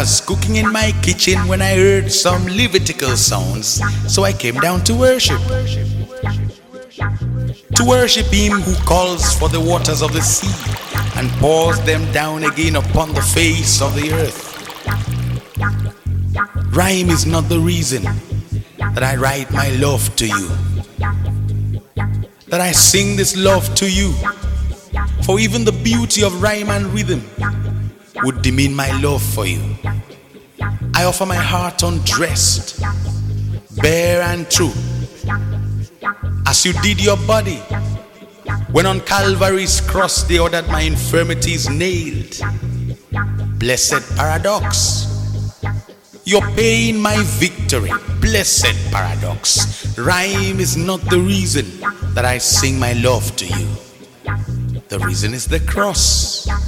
was cooking in my kitchen when I heard some Levitical sounds, so I came down to worship. To worship him who calls for the waters of the sea and pours them down again upon the face of the earth. Rhyme is not the reason that I write my love to you, that I sing this love to you, for even the beauty of rhyme and rhythm would demean my love for you. I offer my heart undressed, bare and true, as you did your body when on Calvary's cross they ordered my infirmities nailed. Blessed paradox, you're paying my victory. Blessed paradox, rhyme is not the reason that I sing my love to you. The reason is the cross.